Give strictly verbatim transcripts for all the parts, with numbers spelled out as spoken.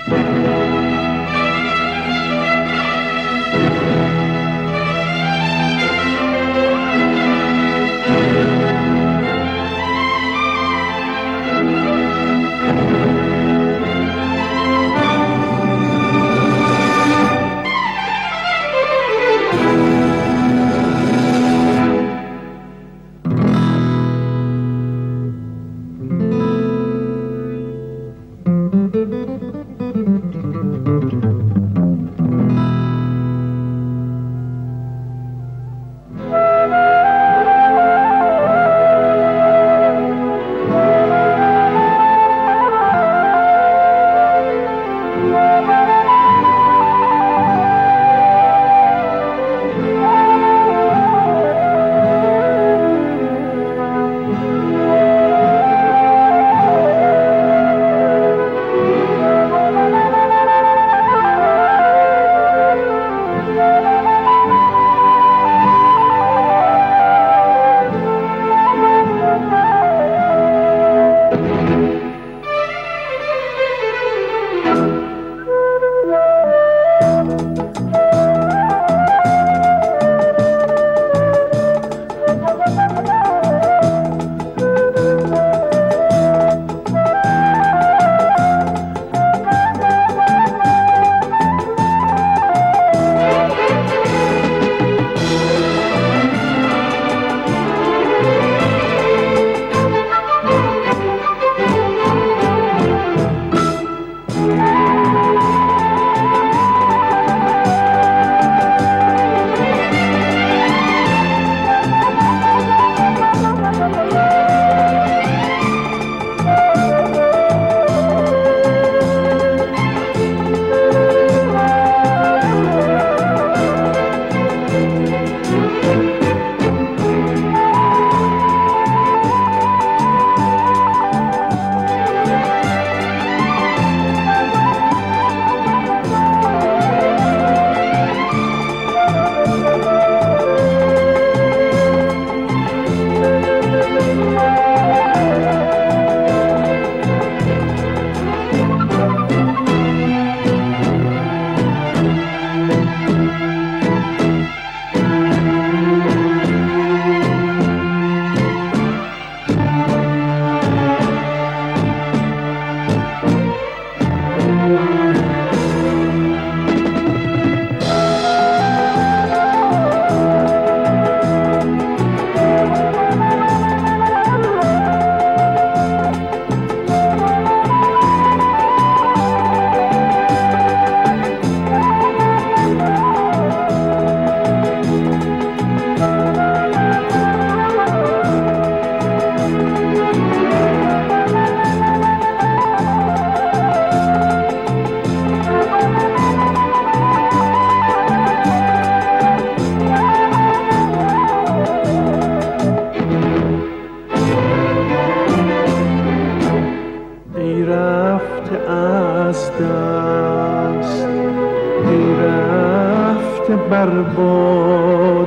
برباد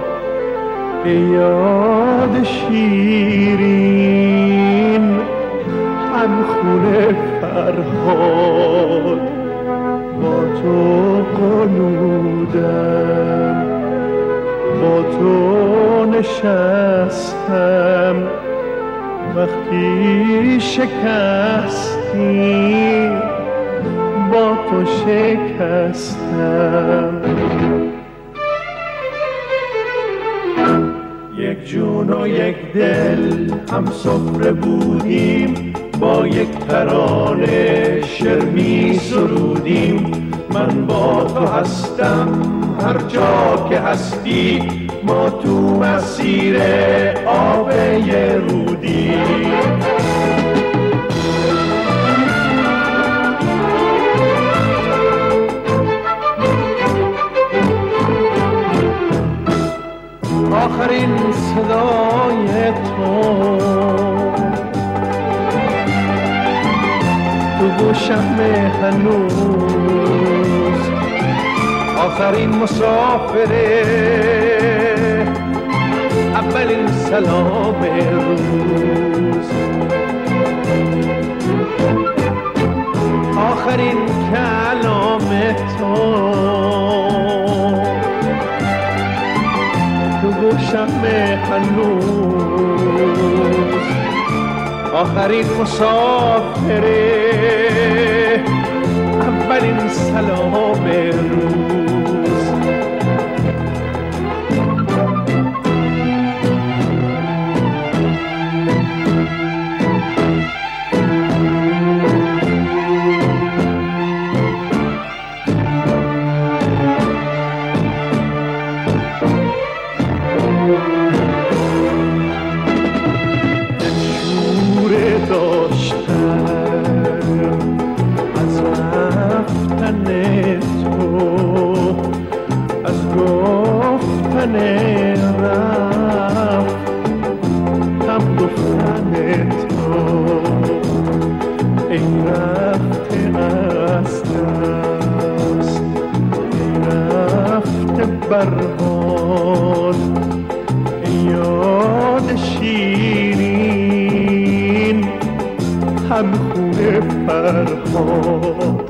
ای یاد شیرین همخونه فرهاد با تو قنودم با تو نشستم وقتی شکستی با تو شکستم یک جون و یک دل هم سفره بودیم با یک ترانه شعر می سرودیم من با تو هستم هر جا که هستی ما تو مسیر آب رودیم آخرین صدای تو تو گوشم هنوز آخرین مسافره اولین سلام روز آخرین کلام تو تو گوشم هنوز، آخرین مسافره، اولین سلام روز. برباد یاد شیرین هم خونه فرهاد.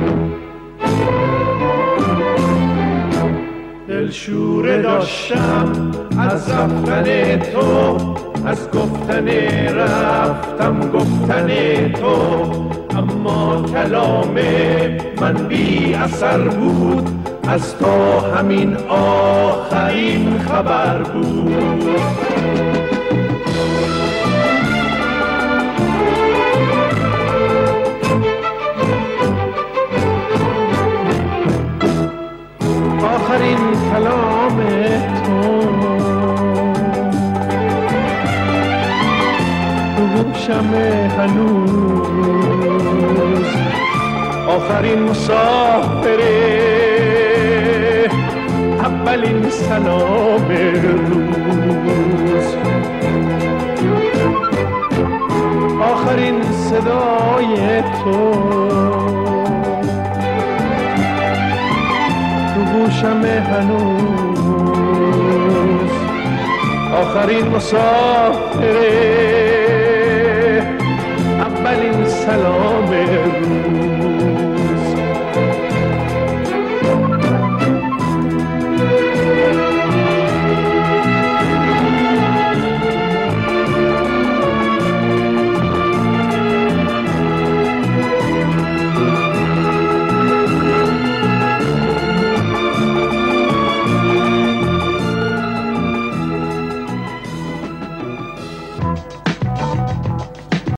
دلشوره داشتم از رفتن تو، از گفتن رفتم گفتن تو، اما کلام من بی اثر بود، از تو همین آخرین خبر بود. آخرین کلام تو تو گوشم هنوز، آخرین مسافره، اولین سلام روز. آخرین صدای تو تو گوشم هنوز، آخرین مسافره، اولین سلام